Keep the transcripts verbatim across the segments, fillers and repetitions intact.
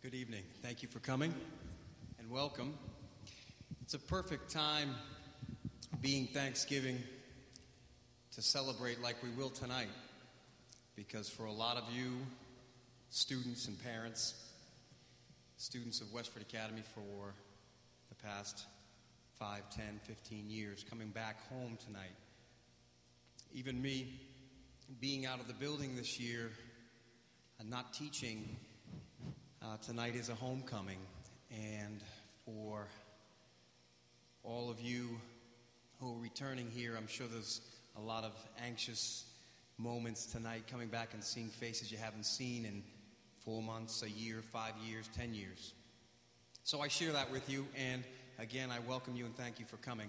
Good evening. Thank you for coming and welcome. It's a perfect time, being Thanksgiving, to celebrate like we will tonight, because for a lot of you, students and parents, students of Westford Academy for the past five, ten, fifteen years, coming back home tonight. Even me, being out of the building this year and not teaching, uh, tonight is a homecoming. And for all of you who are returning here, I'm sure there's a lot of anxious moments tonight, coming back and seeing faces you haven't seen in four months, a year, five years, ten years. So I share that with you, and again, I welcome you and thank you for coming.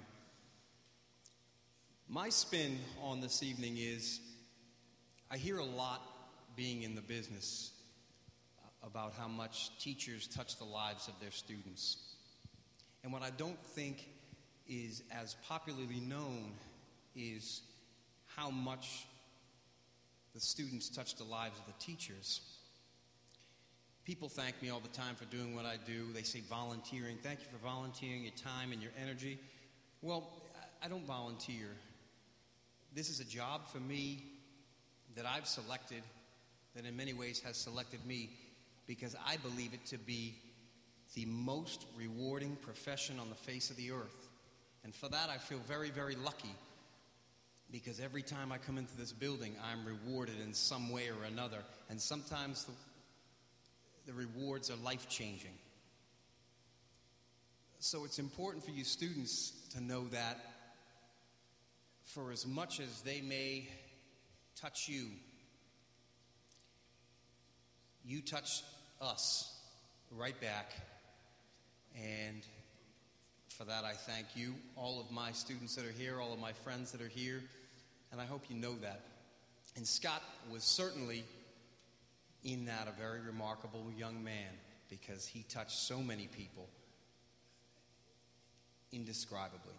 My spin on this evening is, I hear a lot being in the business about how much teachers touch the lives of their students. And what I don't think is as popularly known is how much the students touch the lives of the teachers. People thank me all the time for doing what I do. They say volunteering. Thank you for volunteering your time and your energy. Well, I don't volunteer. This is a job for me that I've selected, that in many ways has selected me, because I believe it to be the most rewarding profession on the face of the earth. And for that, I feel very, very lucky, because every time I come into this building, I'm rewarded in some way or another. And sometimes the, the rewards are life-changing. So it's important for you students to know that for as much as they may touch you, you touch us right back. And for that, I thank you, all of my students that are here, all of my friends that are here, and I hope you know that. And Scott was certainly in that a very remarkable young man, because he touched so many people indescribably.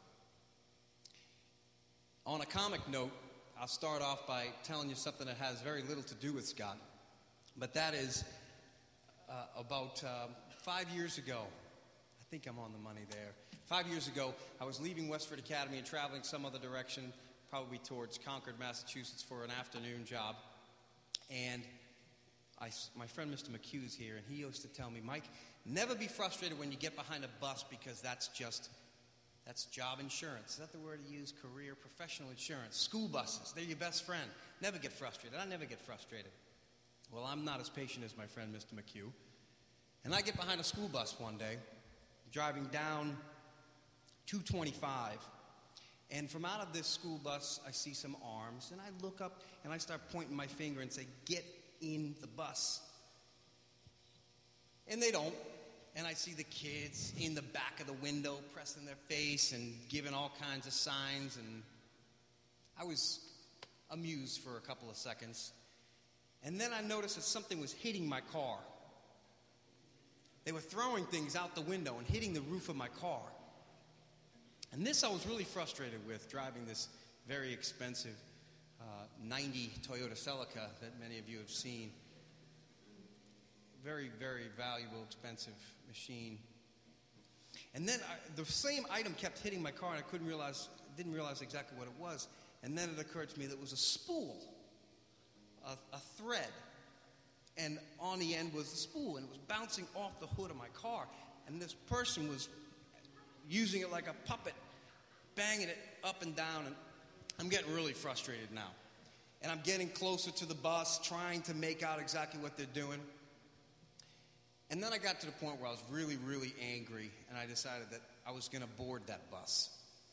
On a comic note, I'll start off by telling you something that has very little to do with Scott, but that is uh, about uh, five years ago. I think I'm on the money there. Five years ago, I was leaving Westford Academy and traveling some other direction, probably towards Concord, Massachusetts, for an afternoon job. And I, my friend Mister McHugh is here, and he used to tell me, Mike, never be frustrated when you get behind a bus, because that's just, that's job insurance. Is that the word he used? Career, professional insurance. School buses, they're your best friend. Never get frustrated. I never get frustrated. Well, I'm not as patient as my friend Mister McHugh. And I get behind a school bus one day, driving down two twenty-five, and from out of this school bus, I see some arms, and I look up, and I start pointing my finger and say, get in the bus. And they don't, and I see the kids in the back of the window pressing their face and giving all kinds of signs, and I was amused for a couple of seconds. And then I noticed that something was hitting my car. They were throwing things out the window and hitting the roof of my car. And this I was really frustrated with, driving this very expensive uh, ninety Toyota Celica that many of you have seen. Very, very valuable, expensive machine. And then I, the same item kept hitting my car, and I couldn't realize, didn't realize exactly what it was. And then it occurred to me that it was a spool, a, a thread. And on the end was the spool, and it was bouncing off the hood of my car. And this person was using it like a puppet, banging it up and down, and I'm getting really frustrated now. And I'm getting closer to the bus, trying to make out exactly what they're doing. And then I got to the point where I was really, really angry, and I decided that I was going to board that bus.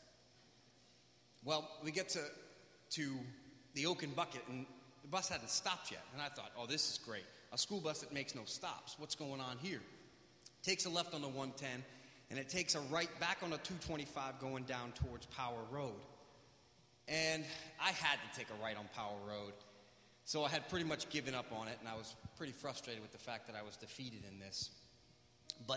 Well, we get to, to the Oak and Bucket, and the bus hadn't stopped yet. And I thought, oh, this is great. A school bus that makes no stops. What's going on here? Takes a left on the one ten, and it takes a right back on the two twenty-five going down towards Power Road. And I had to take a right on Power Road. So I had pretty much given up on it, and I was pretty frustrated with the fact that I was defeated in this. But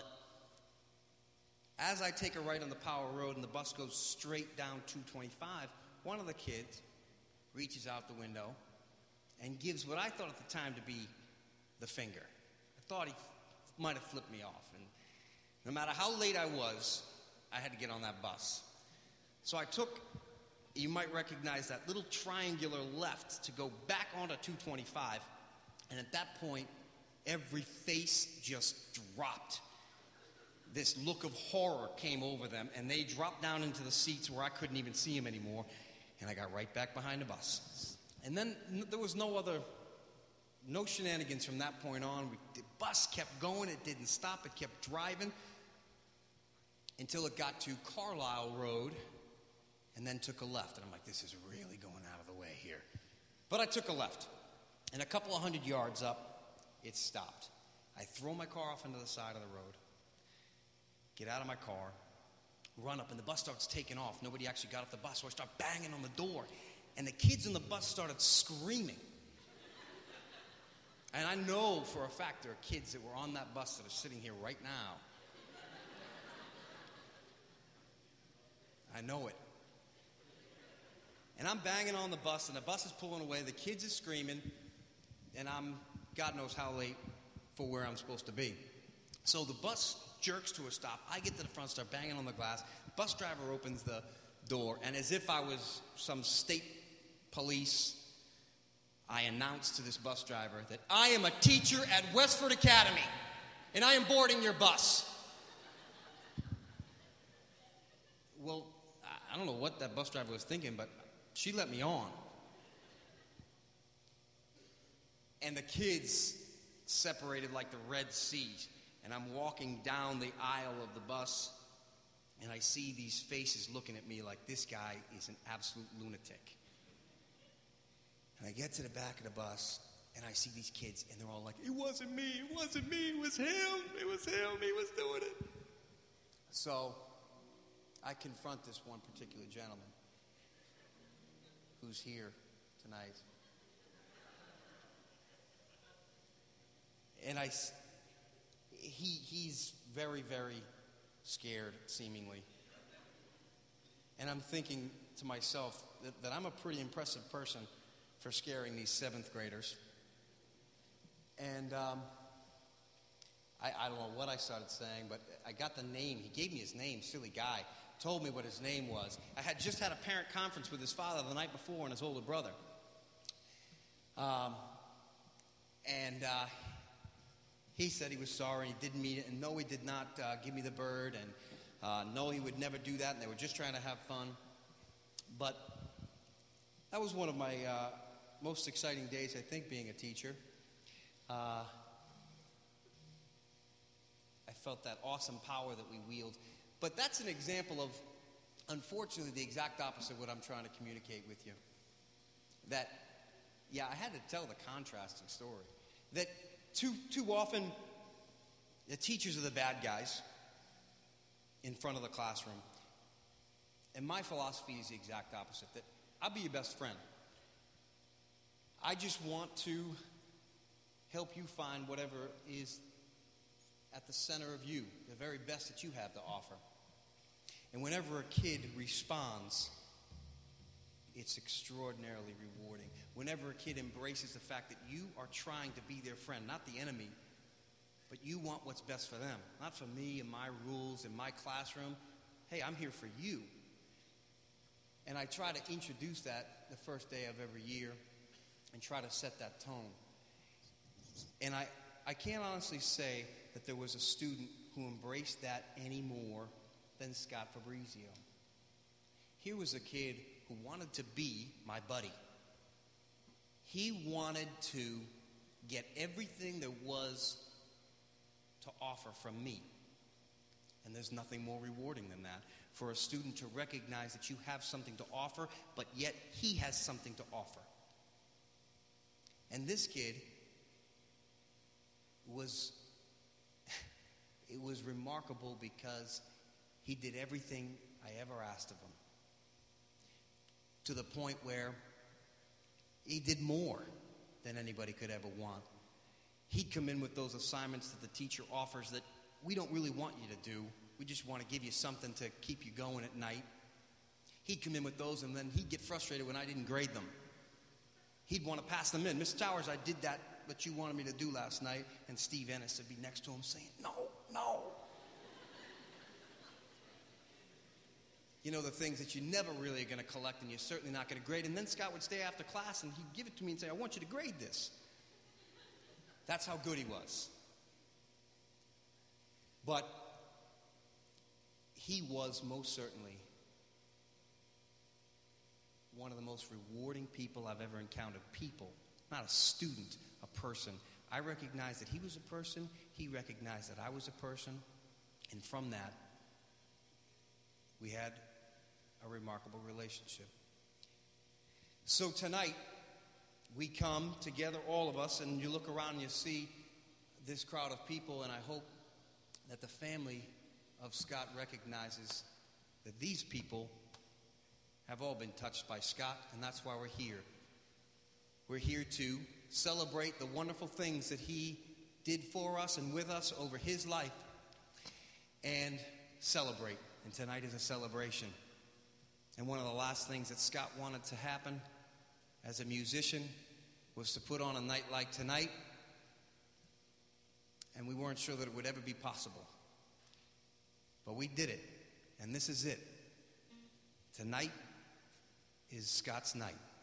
as I take a right on the Power Road and the bus goes straight down two twenty-five, one of the kids reaches out the window and gives what I thought at the time to be the finger. I thought he might have flipped me off. And no matter how late I was, I had to get on that bus. So I took, you might recognize that little triangular left to go back onto two twenty-five. And at that point, every face just dropped. This look of horror came over them, and they dropped down into the seats where I couldn't even see them anymore, and I got right back behind the bus. And then n- there was no other, no shenanigans from that point on. We, the bus kept going. It didn't stop. It kept driving until it got to Carlisle Road and then took a left. And I'm like, this is really going out of the way here. But I took a left. And a couple of hundred yards up, it stopped. I throw my car off into the side of the road, get out of my car, run up, and the bus starts taking off. Nobody actually got off the bus, so I start banging on the door. And the kids on the bus started screaming. And I know for a fact there are kids that were on that bus that are sitting here right now. I know it. And I'm banging on the bus, and the bus is pulling away. The kids are screaming, and I'm God knows how late for where I'm supposed to be. So the bus jerks to a stop. I get to the front, start banging on the glass. Bus driver opens the door, and as if I was some state police, I announced to this bus driver that I am a teacher at Westford Academy, and I am boarding your bus. Well, I don't know what that bus driver was thinking, but she let me on. And the kids separated like the Red Sea. And I'm walking down the aisle of the bus, and I see these faces looking at me like this guy is an absolute lunatic. And I get to the back of the bus, and I see these kids, and they're all like, it wasn't me, it wasn't me, it was him, it was him, he was doing it. So I confront this one particular gentleman who's here tonight. And I, he, he's very, very scared, seemingly. And I'm thinking to myself that, that I'm a pretty impressive person for scaring these seventh graders. And um, I, I don't know what I started saying, but I got the name. He gave me his name, silly guy. Told me what his name was. I had just had a parent conference with his father the night before and his older brother. Um, and uh, he said he was sorry, he didn't mean it, and no, he did not uh, give me the bird, and uh, no, he would never do that, and they were just trying to have fun. But that was one of my uh, most exciting days, I think, being a teacher. Uh, I felt that awesome power that we wield. But that's an example of, unfortunately, the exact opposite of what I'm trying to communicate with you. That, yeah, I had to tell the contrasting story. That too, too often, the teachers are the bad guys in front of the classroom. And my philosophy is the exact opposite. That I'll be your best friend. I just want to help you find whatever is at the center of you, the very best that you have to offer. And whenever a kid responds, it's extraordinarily rewarding. Whenever a kid embraces the fact that you are trying to be their friend, not the enemy, but you want what's best for them, not for me and my rules and my classroom. Hey, I'm here for you. And I try to introduce that the first day of every year and try to set that tone. And I, I can't honestly say that there was a student who embraced that any more than Scott Fabrizio. Here was a kid who wanted to be my buddy. He wanted to get everything there was to offer from me. And there's nothing more rewarding than that, for a student to recognize that you have something to offer, but yet he has something to offer. And this kid was, it was remarkable because he did everything I ever asked of him. To the point where he did more than anybody could ever want. He'd come in with those assignments that the teacher offers that we don't really want you to do. We just want to give you something to keep you going at night. He'd come in with those, and then he'd get frustrated when I didn't grade them. He'd want to pass them in. Mister Towers, I did that what you wanted me to do last night. And Steve Ennis would be next to him saying, no, no. You know, the things that you never really are going to collect and you're certainly not going to grade. And then Scott would stay after class and he'd give it to me and say, I want you to grade this. That's how good he was. But he was most certainly one of the most rewarding people I've ever encountered. People, not a student, a person. I recognized that he was a person. He recognized that I was a person. And from that, we had a remarkable relationship. So tonight, we come together, all of us, and you look around and you see this crowd of people, and I hope that the family of Scott recognizes that these people have all been touched by Scott, and that's why we're here. We're here to celebrate the wonderful things that he did for us and with us over his life, and celebrate. And tonight is a celebration. And one of the last things that Scott wanted to happen as a musician was to put on a night like tonight, and we weren't sure that it would ever be possible. But we did it, and this is it. Tonight is Scott's night.